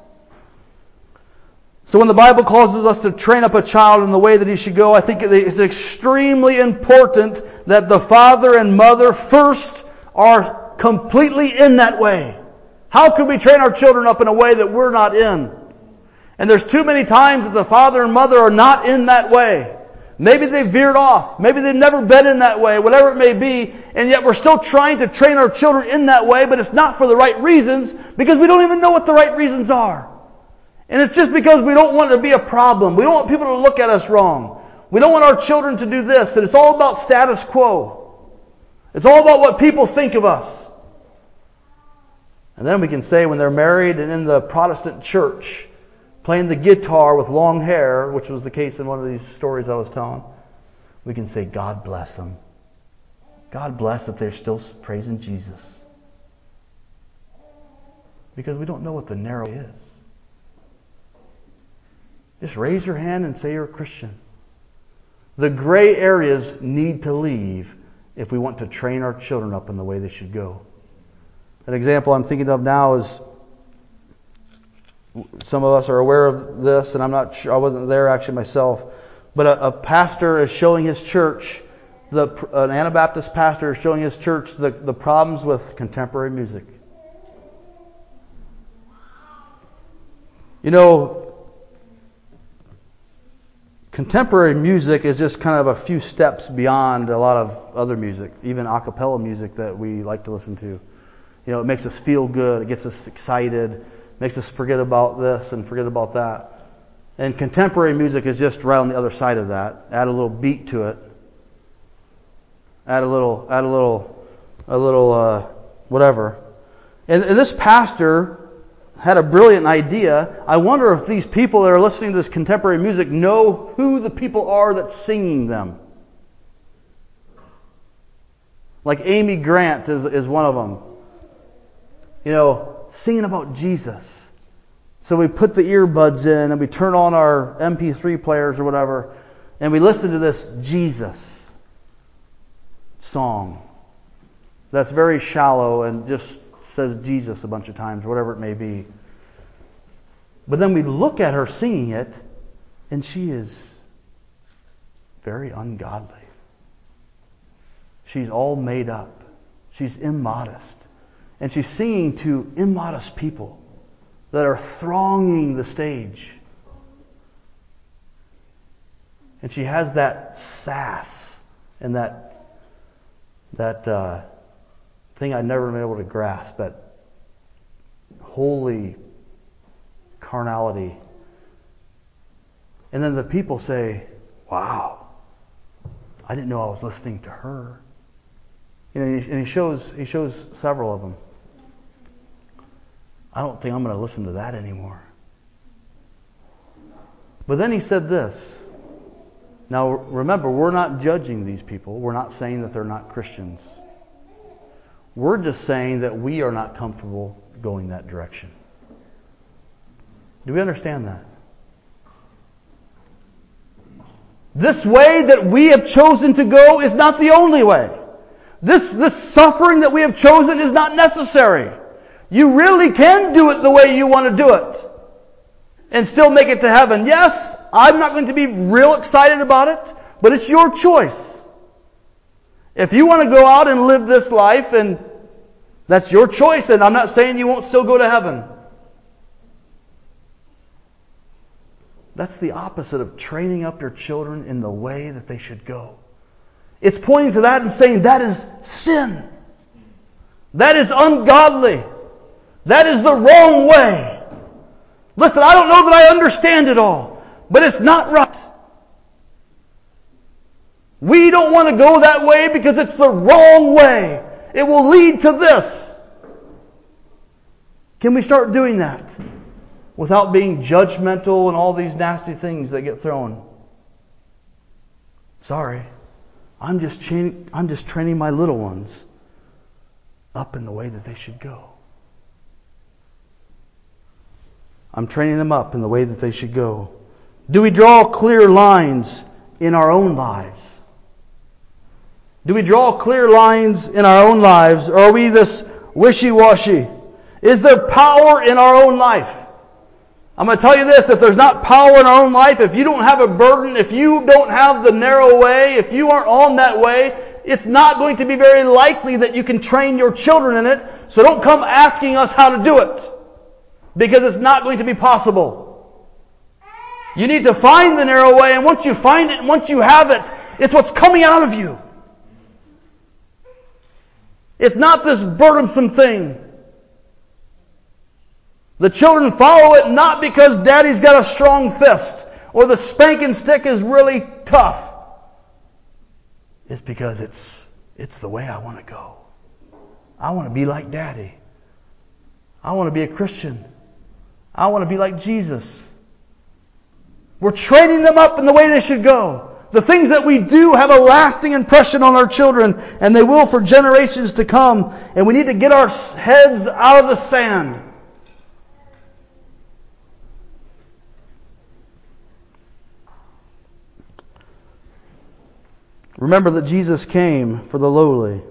S1: So when the Bible causes us to train up a child in the way that he should go, I think it's extremely important that the father and mother first are completely in that way. How can we train our children up in a way that we're not in? And there's too many times that the father and mother are not in that way. Maybe they veered off. Maybe they've never been in that way, whatever it may be. And yet we're still trying to train our children in that way, but it's not for the right reasons because we don't even know what the right reasons are. And it's just because we don't want it to be a problem. We don't want people to look at us wrong. We don't want our children to do this. And it's all about status quo. It's all about what people think of us. And then we can say when they're married and in the Protestant church, playing the guitar with long hair, which was the case in one of these stories I was telling, we can say, God bless them. God bless that they're still praising Jesus. Because we don't know what the narrow is. Just raise your hand and say you're a Christian. The gray areas need to leave if we want to train our children up in the way they should go. An example I'm thinking of now is, some of us are aware of this, and I'm not sure, I wasn't there actually myself, but a pastor is showing his church, an Anabaptist pastor is showing his church the problems with contemporary music. You know, contemporary music is just kind of a few steps beyond a lot of other music, even a cappella music that we like to listen to. You know, it makes us feel good, it gets us excited, makes us forget about this and forget about that. And contemporary music is just right on the other side of that. Add a little beat to it. Add a little whatever. And this pastor had a brilliant idea. I wonder if these people that are listening to this contemporary music know who the people are that's singing them. Like Amy Grant is one of them. You know, singing about Jesus. So we put the earbuds in and we turn on our MP3 players or whatever, and we listen to this Jesus song that's very shallow and just says Jesus a bunch of times, whatever it may be. But then we look at her singing it, and she is very ungodly. She's all made up. She's immodest. And she's singing to immodest people that are thronging the stage. And she has that sass and that thing I'd never been able to grasp, that holy carnality. And then the people say, wow, I didn't know I was listening to her. You know, and he shows several of them. I don't think I'm going to listen to that anymore. But then he said this. Now remember, we're not judging these people. We're not saying that they're not Christians. We're just saying that we are not comfortable going that direction. Do we understand that? This way that we have chosen to go is not the only way. This suffering that we have chosen is not necessary. You really can do it the way you want to do it and still make it to heaven. Yes, I'm not going to be real excited about it, but it's your choice. If you want to go out and live this life, and that's your choice, and I'm not saying you won't still go to heaven. That's the opposite of training up your children in the way that they should go. It's pointing to that and saying that is sin. That is ungodly. That is the wrong way. Listen, I don't know that I understand it all, but it's not right. We don't want to go that way because it's the wrong way. It will lead to this. Can we start doing that without being judgmental and all these nasty things that get thrown? Sorry, I'm just training my little ones up in the way that they should go. I'm training them up in the way that they should go. Do we draw clear lines in our own lives? Do we draw clear lines in our own lives? Or are we this wishy-washy? Is there power in our own life? I'm going to tell you this, if there's not power in our own life, if you don't have a burden, if you don't have the narrow way, if you aren't on that way, it's not going to be very likely that you can train your children in it. So don't come asking us how to do it, because it's not going to be possible. You need to find the narrow way, and once you find it, and once you have it, it's what's coming out of you. It's not this burdensome thing. The children follow it not because Daddy's got a strong fist or the spanking stick is really tough. It's because it's the way I want to go. I want to be like Daddy. I want to be a Christian. I want to be like Jesus. We're training them up in the way they should go. The things that we do have a lasting impression on our children, and they will for generations to come. And we need to get our heads out of the sand. Remember that Jesus came for the lowly.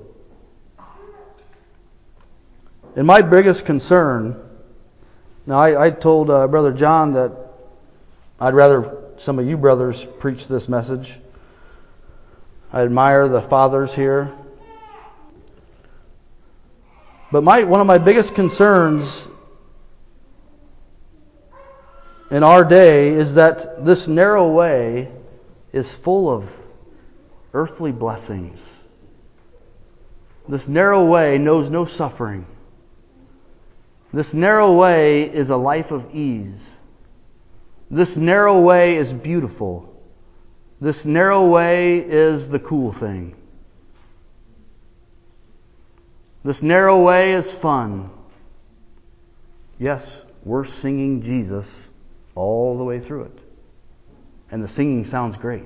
S1: And my biggest concern, now I told Brother John that I'd rather some of you brothers preach this message. I admire the fathers here. But one of my biggest concerns in our day is that this narrow way is full of earthly blessings. This narrow way knows no suffering. This narrow way is a life of ease. This narrow way is beautiful. This narrow way is the cool thing. This narrow way is fun. Yes, we're singing Jesus all the way through it. And the singing sounds great.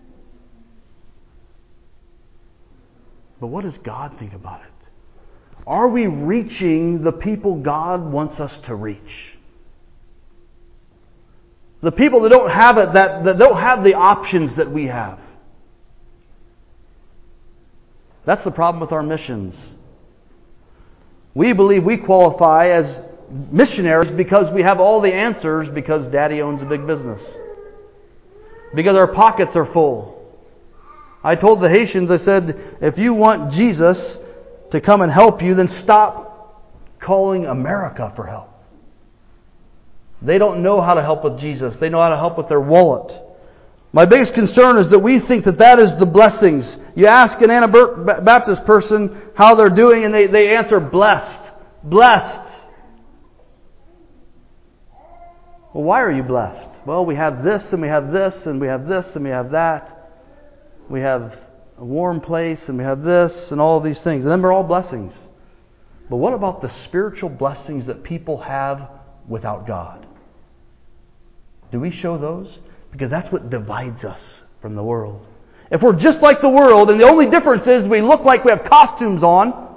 S1: But what does God think about it? Are we reaching the people God wants us to reach? The people that don't have it, that don't have the options that we have. That's the problem with our missions. We believe we qualify as missionaries because we have all the answers, because Daddy owns a big business. Because our pockets are full. I told the Haitians, I said, if you want Jesus to come and help you, then stop calling America for help. They don't know how to help with Jesus. They know how to help with their wallet. My biggest concern is that we think that is the blessings. You ask an Anabaptist person how they're doing, and they answer blessed. Blessed. Well, why are you blessed? Well, we have this, and we have this, and we have this, and we have that. We have a warm place, and we have this, and all of these things. And then they're all blessings. But what about the spiritual blessings that people have without God? Do we show those? Because that's what divides us from the world. If we're just like the world, and the only difference is we look like we have costumes on.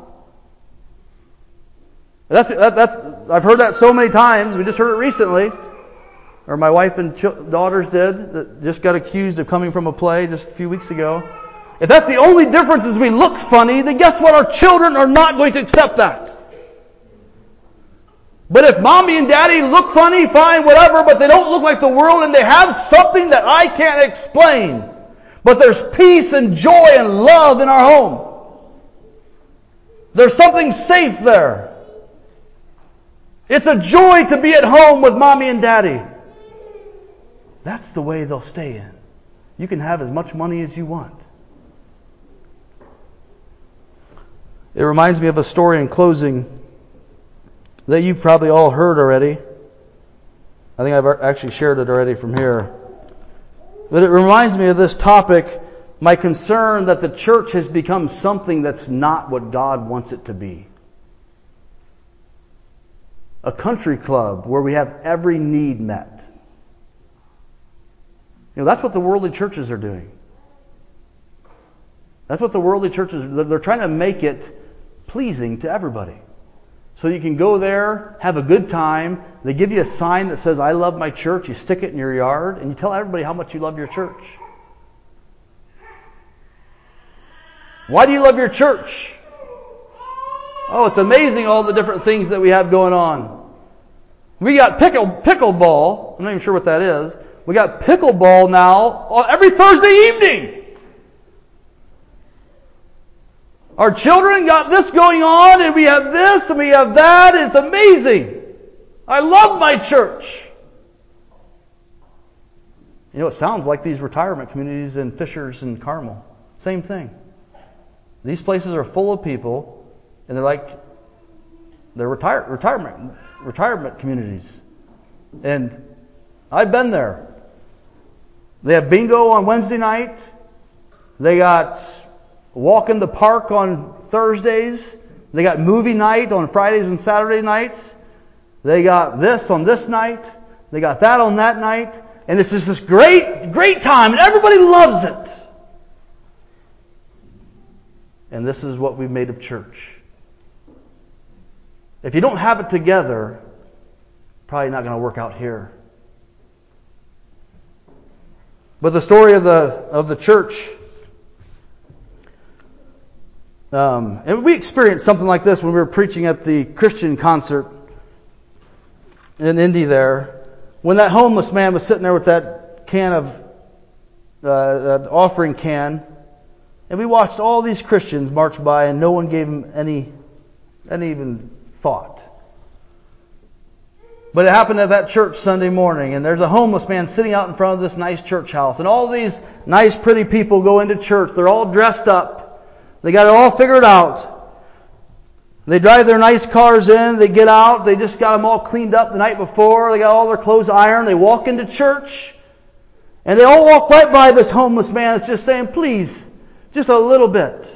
S1: That's I've heard that so many times. We just heard it recently. Or my wife and daughters did, that just got accused of coming from a play just a few weeks ago. If that's the only difference is we look funny, then guess what? Our children are not going to accept that. But if Mommy and Daddy look funny, fine, whatever, but they don't look like the world, and they have something that I can't explain, but there's peace and joy and love in our home. There's something safe there. It's a joy to be at home with Mommy and Daddy. That's the way they'll stay in. You can have as much money as you want. It reminds me of a story in closing that you've probably all heard already. I think I've actually shared it already from here. But it reminds me of this topic, my concern that the church has become something that's not what God wants it to be. A country club where we have every need met. You know, that's what the worldly churches are doing. That's what the worldly churches are. They're trying to make it pleasing to everybody. So you can go there, have a good time. They give you a sign that says, I love my church. You stick it in your yard, and you tell everybody how much you love your church. Why do you love your church? Oh, it's amazing all the different things that we have going on. We got pickleball. I'm not even sure what that is. We got pickleball now every Thursday evening. Our children got this going on, and we have this, and we have that, and it's amazing. I love my church. You know, it sounds like these retirement communities in Fishers and Carmel. Same thing. These places are full of people, and they're retirement communities. And I've been there. They have bingo on Wednesday night. They got walk in the park on Thursdays. They got movie night on Fridays and Saturday nights. They got this on this night. They got that on that night. And it's just this great, great time, and everybody loves it. And this is what we've made of church. If you don't have it together, probably not going to work out here. But the story of the church, and we experienced something like this when we were preaching at the Christian concert in Indy there. When that homeless man was sitting there with that can of that offering can, and we watched all these Christians march by, and no one gave him any even thought. But it happened at that church Sunday morning, and there's a homeless man sitting out in front of this nice church house, and all these nice, pretty people go into church. They're all dressed up. They got it all figured out. They drive their nice cars in. They get out. They just got them all cleaned up the night before. They got all their clothes ironed. They walk into church, and they all walk right by this homeless man that's just saying, "Please, just a little bit.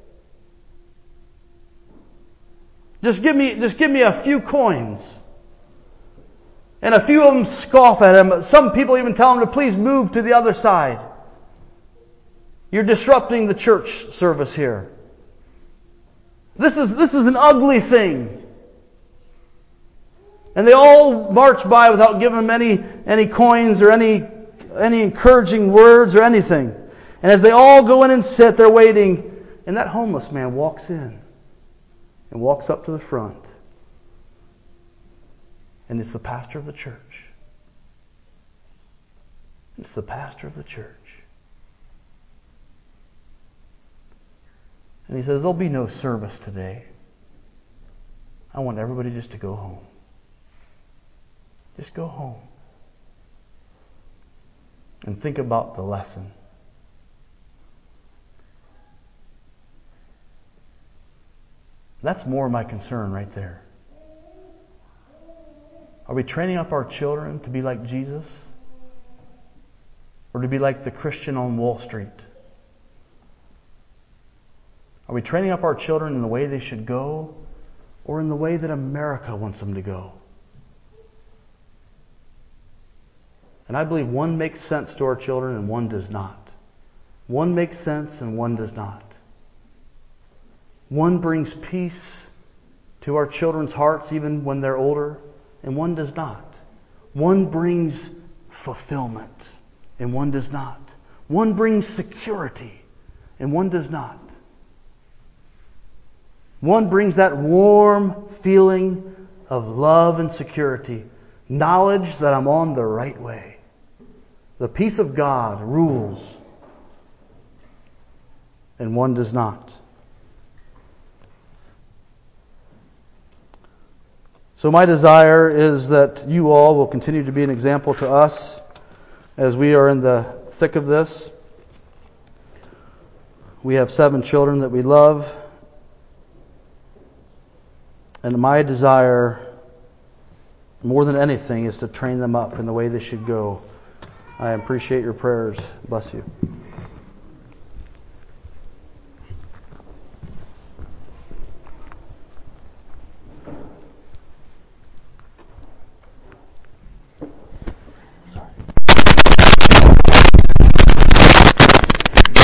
S1: Just give me a few coins." And a few of them scoff at him. Some people even tell him to please move to the other side. You're disrupting the church service here. This is an ugly thing. And they all march by without giving him any coins or any encouraging words or anything. And as they all go in and sit, they're waiting. And that homeless man walks in and walks up to the front. And it's the pastor of the church. It's the pastor of the church. And he says, "There'll be no service today. I want everybody just to go home. Just go home. And think about the lesson." That's more my concern right there. Are we training up our children to be like Jesus? Or to be like the Christian on Wall Street? Are we training up our children in the way they should go, or in the way that America wants them to go? And I believe one makes sense to our children and one does not. One makes sense and one does not. One brings peace to our children's hearts even when they're older, and one does not. One brings fulfillment, and one does not. One brings security, and one does not. One brings that warm feeling of love and security, knowledge that I'm on the right way. The peace of God rules, and one does not. So my desire is that you all will continue to be an example to us as we are in the thick of this. We have 7 children that we love. And my desire, more than anything, is to train them up in the way they should go. I appreciate your prayers. Bless you.